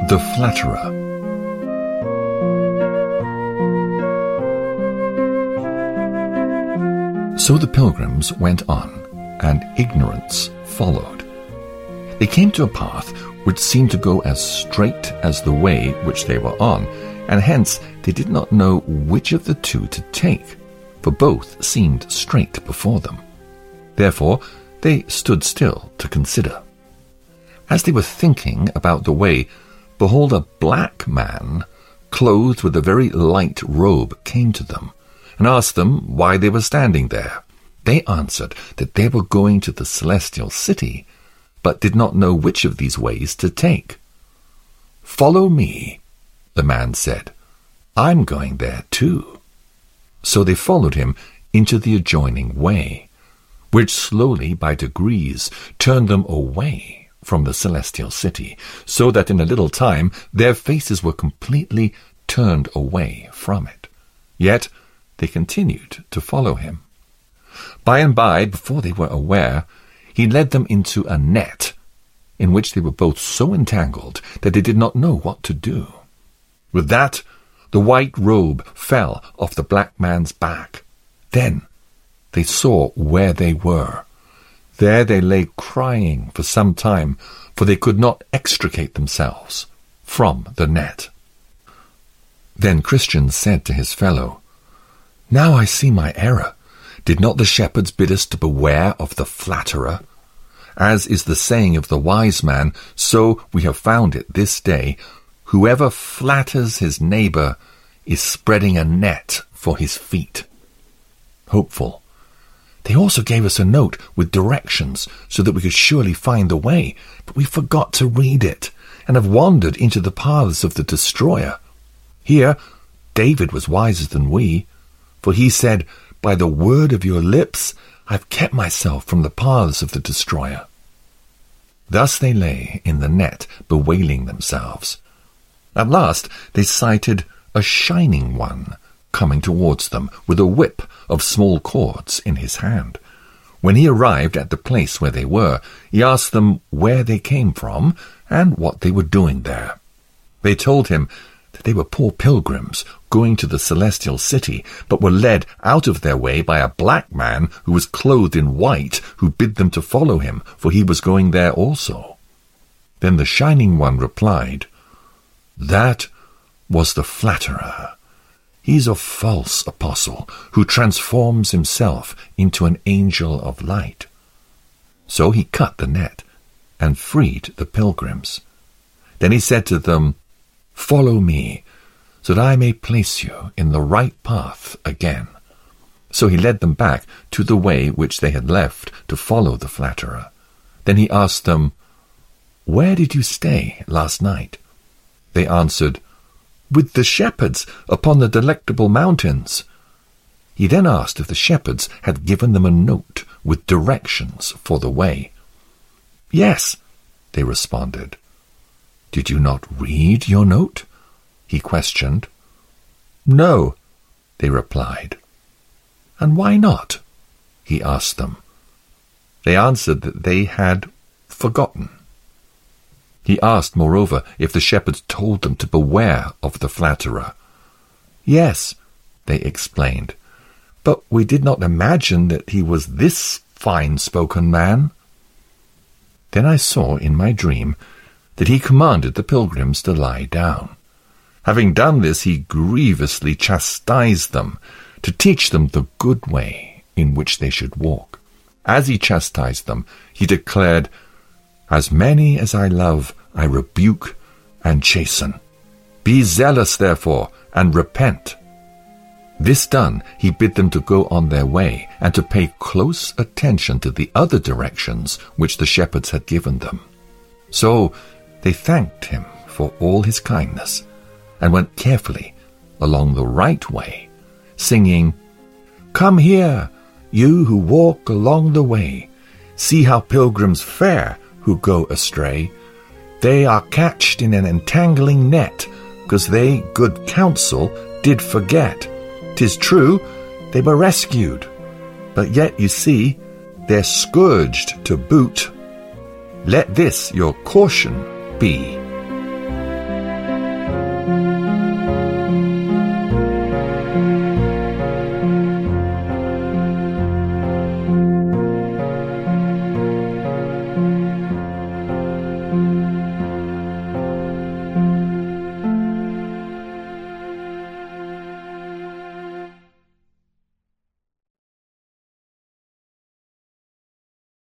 The Flatterer. So the pilgrims went on, and ignorance followed. They came to a path which seemed to go as straight as the way which they were on, and hence they did not know which of the two to take, for both seemed straight before them. Therefore they stood still to consider. As they were thinking about the way, behold, a black man, clothed with a very light robe, came to them, and asked them why they were standing there. They answered that they were going to the celestial city, but did not know which of these ways to take. "Follow me," the man said. "I'm going there too." So they followed him into the adjoining way, which slowly, by degrees, turned them away from the celestial city, so that in a little time their faces were completely turned away from it. Yet they continued to follow him. By and by, before they were aware, he led them into a net, in which they were both so entangled that they did not know what to do. With that, the white robe fell off the black man's back. Then they saw where they were. There they lay crying for some time, for they could not extricate themselves from the net. Then Christian said to his fellow, "Now I see my error. Did not the shepherds bid us to beware of the flatterer? As is the saying of the wise man, so we have found it this day. Whoever flatters his neighbor is spreading a net for his feet." Hopeful. They also gave us a note with directions so that we could surely find the way, but we forgot to read it and have wandered into the paths of the destroyer. Here David was wiser than we, for he said, "By the word of your lips I've kept myself from the paths of the destroyer." Thus they lay in the net, bewailing themselves. At last they sighted a shining one coming towards them with a whip of small cords in his hand. When he arrived at the place where they were, he asked them where they came from and what they were doing there. They told him that they were poor pilgrims going to the celestial city, but were led out of their way by a black man who was clothed in white, who bid them to follow him, for he was going there also. Then the shining one replied, "That was the flatterer. He's a false apostle who transforms himself into an angel of light." So he cut the net and freed the pilgrims. Then he said to them, "Follow me, so that I may place you in the right path again." So he led them back to the way which they had left to follow the flatterer. Then he asked them, "Where did you stay last night?" They answered, "With the shepherds upon the Delectable Mountains." He then asked if the shepherds had given them a note with directions for the way. "Yes," they responded. "Did you not read your note?" he questioned. "No," they replied. "And why not?" he asked them. They answered that they had forgotten. He asked, moreover, if the shepherds told them to beware of the flatterer. "Yes," they explained, "but we did not imagine that he was this fine-spoken man." Then I saw in my dream that he commanded the pilgrims to lie down. Having done this, he grievously chastised them, to teach them the good way in which they should walk. As he chastised them, he declared, "As many as I love, I rebuke and chasten. Be zealous, therefore, and repent." This done, he bid them to go on their way, and to pay close attention to the other directions which the shepherds had given them. So they thanked him for all his kindness, and went carefully along the right way, singing, "Come here, you who walk along the way. See how pilgrims fare who go astray. They are catched in an entangling net, 'cause they good counsel did forget. 'Tis true, they were rescued, but yet, you see, they're scourged to boot. Let this your caution be."